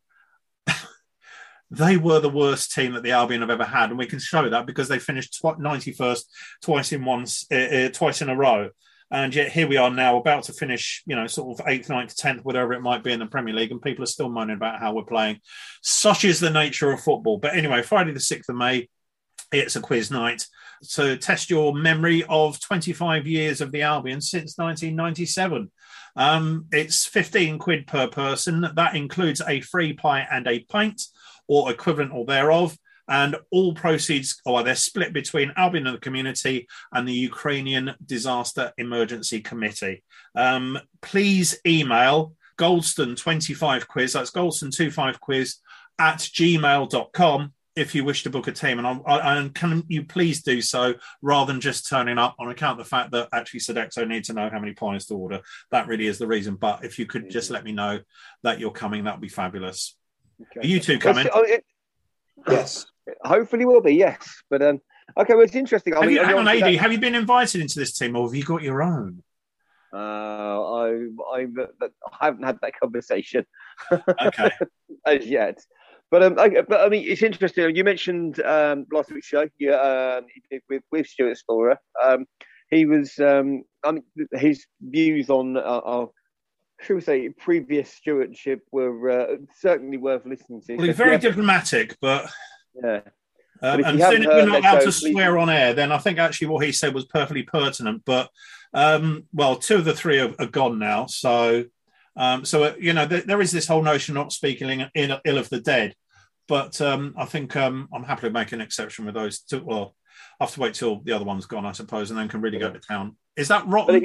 they were the worst team that the Albion have ever had, and we can show that because they finished 91st twice in a row. And yet here we are now about to finish, sort of 8th, 9th, 10th, whatever it might be in the Premier League, and people are still moaning about how we're playing. Such is the nature of football. But anyway, Friday the 6th of May, it's a quiz night. So test your memory of 25 years of the Albion since 1997. It's 15 quid per person. That includes a free pie and a pint, or equivalent or thereof. And all proceeds, they're split between Albion and the community and the Ukrainian Disaster Emergency Committee. Please email Goldston25quiz, that's Goldston25quiz @gmail.com if you wish to book a team. And can you please do so rather than just turning up, on account of the fact that actually Sodexo need to know how many pies to order. That really is the reason. But if you could just let me know that you're coming, that would be fabulous. Okay. Are you two coming? Yes. Hopefully we'll be, yes. But okay, well, it's interesting. Hang on, AD, have you been invited into this team, or have you got your own? I haven't had that conversation. Okay. As yet. But I mean, it's interesting. You mentioned last week's show with Stuart Storer. He was, his views on should we say, previous stewardship were certainly worth listening to. Well, he's very diplomatic, but yeah. And soon as we're not allowed to swear on air, then I think actually what he said was perfectly pertinent. But two of the three are gone now, so there is this whole notion of not speaking ill of the dead. But I think I'm happy to make an exception with those two. Well, I have to wait till the other one's gone, I suppose, and then can really go to town. Is that rotten?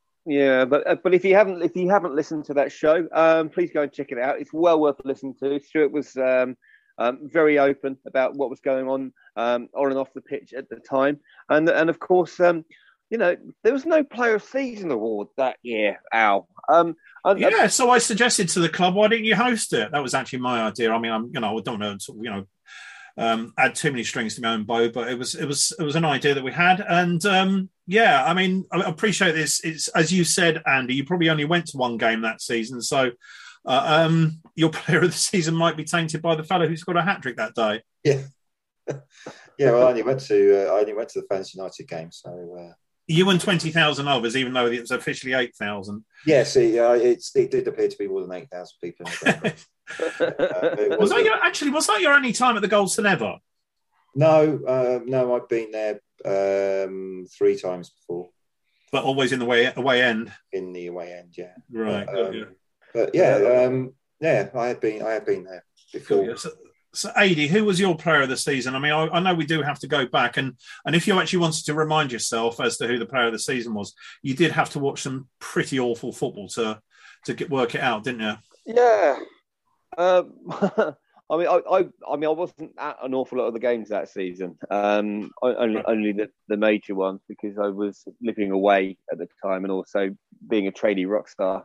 But if you haven't listened to that show, please go and check it out. It's well worth listening to. Stuart was very open about what was going on and off the pitch at the time, and of course, there was no Player of Season award that year, Al. So I suggested to the club, why didn't you host it? That was actually my idea. I mean, I don't know, add too many strings to my own bow, but it was an idea that we had, and I mean, I appreciate this. It's, as you said, Andy, you probably only went to one game that season, so your Player of the Season might be tainted by the fellow who scored a hat-trick that day. Yeah. Well, I only went to the Fans United game, so. You and 20,000 others, even though it was officially 8,000. Yes, it did appear to be more than 8,000 people in the ground. Was that your only time at the Goldston ever? No, I've been there 3 times before. But always in the away end. In the away end, yeah. Right. But I have been there before. Cool. So, Adi, who was your Player of the Season? I mean, I know we do have to go back, and if you actually wanted to remind yourself as to who the Player of the Season was, you did have to watch some pretty awful football to work it out, didn't you? Yeah. I wasn't at an awful lot of the games that season. Only the major ones, because I was living away at the time and also being a trainee rock star.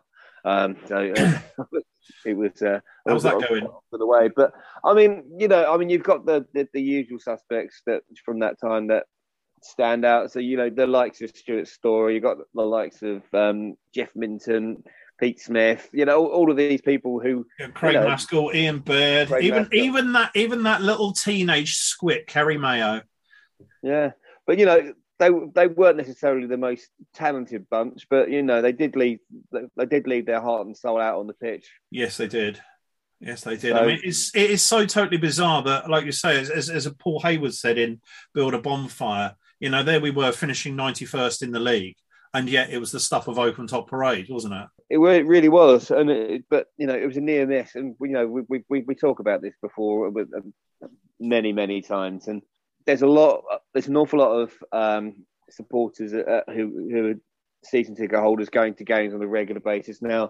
It was. How's that going? For the way, but I mean, you've got the usual suspects that from that time that stand out. So the likes of Stuart Storer, you've got the likes of Jeff Minton, Pete Smith. All of these people who Craig Maskell, Ian Baird, even that little teenage squit, Kerry Mayo. Yeah, but they weren't necessarily the most talented bunch, but they did leave their heart and soul out on the pitch. Yes, they did. So, I mean, it is so totally bizarre that, like you say, as Paul Hayward said in Build a Bonfire, there we were finishing 91st in the league, and yet it was the stuff of open top parade, wasn't it? It really was, but it was a near miss, and we talk about this before many times, and there's an awful lot of supporters who are season ticket holders going to games on a regular basis now.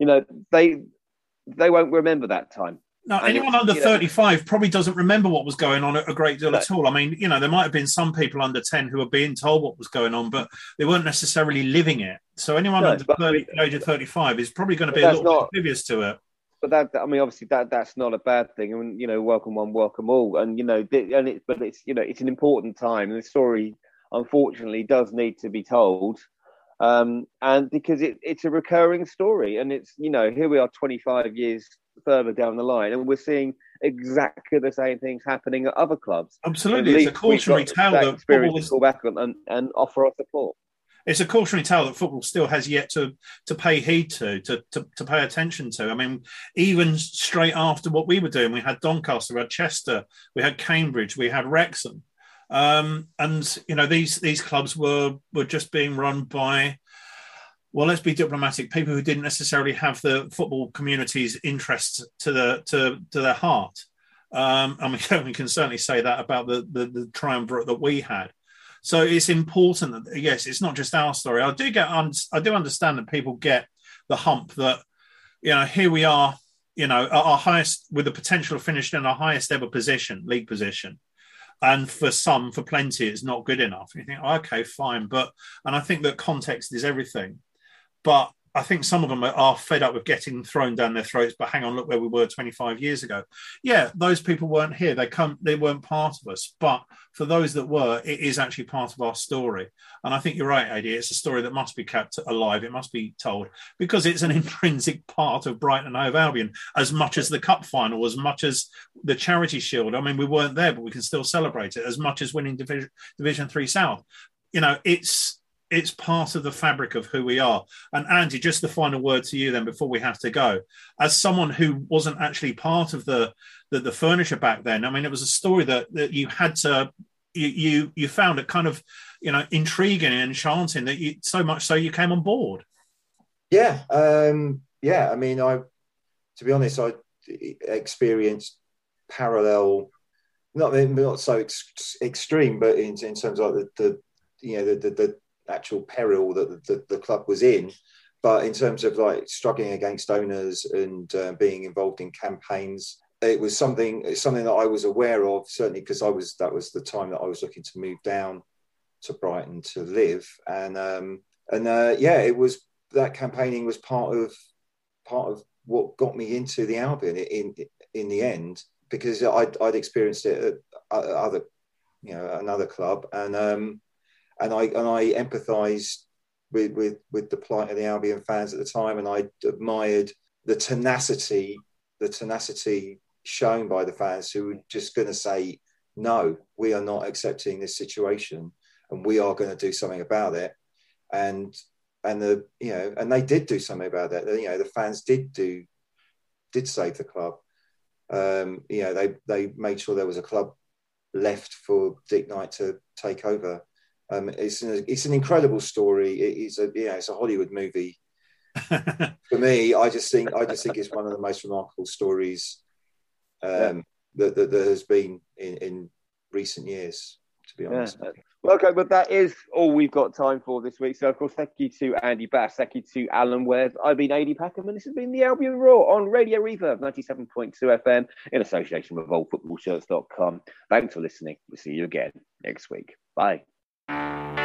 They won't remember that time. No, anyone under 35 probably doesn't remember what was going on a great deal at all. I mean, there might have been some people under 10 who were being told what was going on, but they weren't necessarily living it. So anyone under the age of 35 is probably going to be a little bit oblivious to it. But obviously that's not a bad thing. I mean, welcome one, welcome all, but it's an important time, and the story unfortunately does need to be told. And because it's a recurring story, and it's, here we are 25 years further down the line, and we're seeing exactly the same things happening at other clubs. Absolutely, it's a cautionary tale that football is call back and offer our support. It's a cautionary tale that football still has yet to pay heed to pay attention to. I mean, even straight after what we were doing, we had Doncaster, we had Chester, we had Cambridge, we had Wrexham. And these clubs were just being run by, well, let's be diplomatic, people who didn't necessarily have the football community's interests to their heart. And we can certainly say that about the triumvirate that we had. So it's important that, yes, it's not just our story. I do understand that people get the hump that, here we are, at our highest, with the potential of finishing in our highest ever league position. And for plenty, it's not good enough. You think, okay, fine. And I think that context is everything. But I think some of them are fed up with getting thrown down their throats. But hang on, look where we were 25 years ago. Yeah, those people weren't here. They weren't part of us. But for those that were, it is actually part of our story. And I think you're right, AD. It's a story that must be kept alive. It must be told because it's an intrinsic part of Brighton and Hove Albion, as much as the cup final, as much as the Charity Shield. I mean, we weren't there, but we can still celebrate it, as much as winning Division 3 South. It's part of the fabric of who we are. And Andy, just the final word to you then before we have to go. As someone who wasn't actually part of the furniture back then, I mean, it was a story that you had to, you found it kind of, intriguing and enchanting that so much so you came on board. Yeah. I mean, to be honest, I experienced parallel, not so extreme, but in terms of the actual peril that the club was in, but in terms of like struggling against owners and being involved in campaigns, it was something that I was aware of, certainly because that was the time that I was looking to move down to Brighton to live, and it was, that campaigning was part of what got me into the Albion in the end, because I'd experienced it at another club, and I empathised with the plight of the Albion fans at the time, and I admired the tenacity shown by the fans who were just going to say, no, we are not accepting this situation, and we are going to do something about it. And they did do something about it. The fans did save the club. They made sure there was a club left for Dick Knight to take over. It's an incredible story. It's a Hollywood movie. For me, I just think it's one of the most remarkable stories that has been in recent years, to be honest. Yeah. Well, okay, but that is all we've got time for this week. So, of course, thank you to Andy Bass, thank you to Alan Webb. I've been AD Packham, and this has been the Albion Roar on Radio Reverb 97.2 FM in association with oldfootballshirts.com. Thanks for listening. We'll see you again next week. Bye.